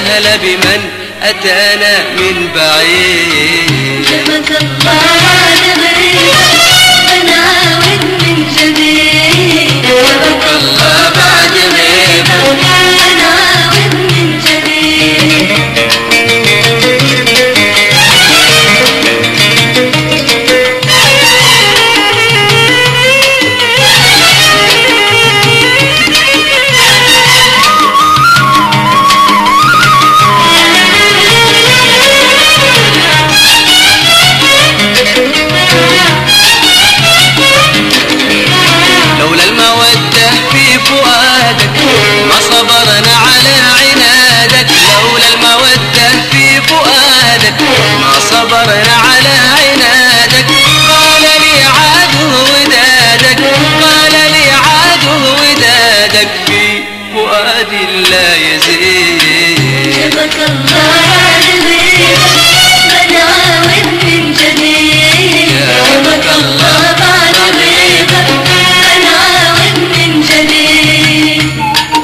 وسهلا بمن أتانا من بعيد. جابك الله بعد غيبة بنعاود من جديد. جابك الله بعد غيبة بنعاود من جديد. لولا المودة في فؤادك ما صبرنا على عنادك. لولا المودة في فؤادك ما صبرنا على عنادك. قال لي عاده ودادك، قال لي عاده ودادك في فؤادي لا يزيد. جابك الله بعد غيبة بنعاود من جديد. جابك الله بعد غيبة بنعاود من جديد.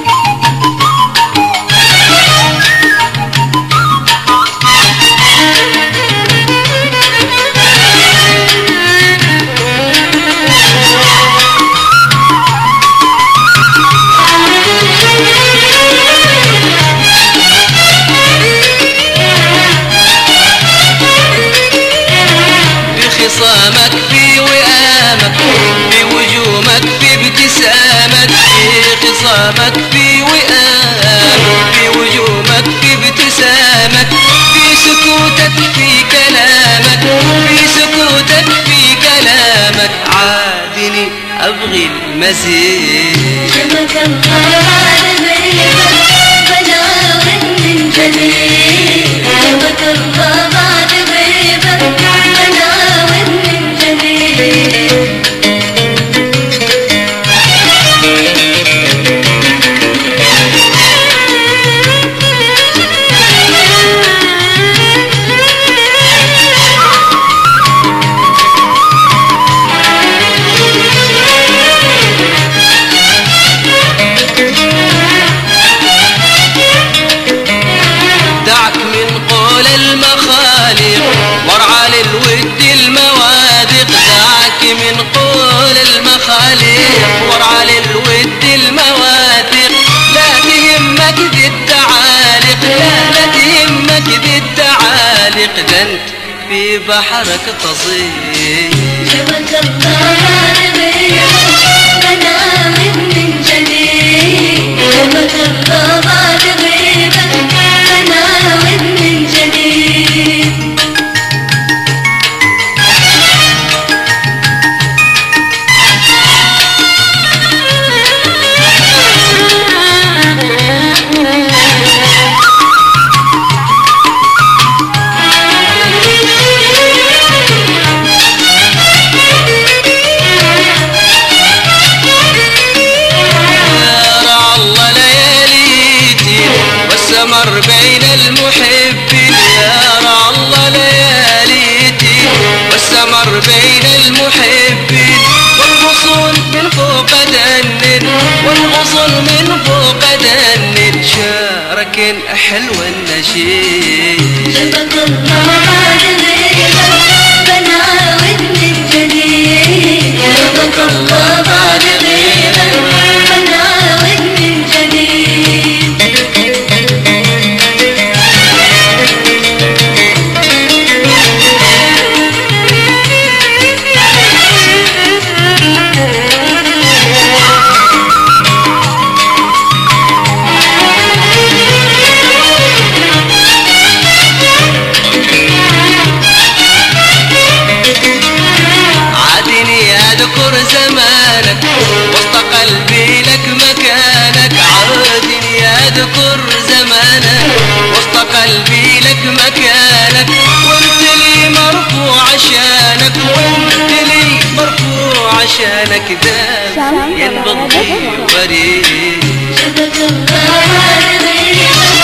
بخصامك في وئامك بوجومك في ابتسامك. بخصامك في وئامك بوجومك في ابتسامك. في سكوتك في كلامك، في سكوتك في كلامك عادني أبغي المزيد. جابك الله بعد غيبة بنعاود من جديد. جابك الله بعد غيبة بنعاود من جديد. دعك من قول المخالق وارعى للود المواثق. دعك من قول المخالق وارعى للود المواثق. لا تهمك ذي التعالق، لا تهمك ذي التعالق. ده انت في بحرك تصير. جابك الله بعد غيبة بنعاود من جديد. جابك الله بعد غيبة بنعاود من جديد. والسمر بين المحبين. يا رع الله لياليتي والسمر بين المحبين. والغصون من فوق دنن، والغصون من فوق دنن. شارك حلو النشيد. جابك الله بعد غيبة بنعاود من جديد. جابك الله بعد غيبة بنعاود من جديد. عادني أذكر زمانك وسط قلبي لك مكانك. عادني أذكر زمانك وسط قلبي لك مكانك. وانت لي مرفوع عشانك، وانت لي مرفوع عشانك. دام ينبض وريد. جابك الله بعد غيبة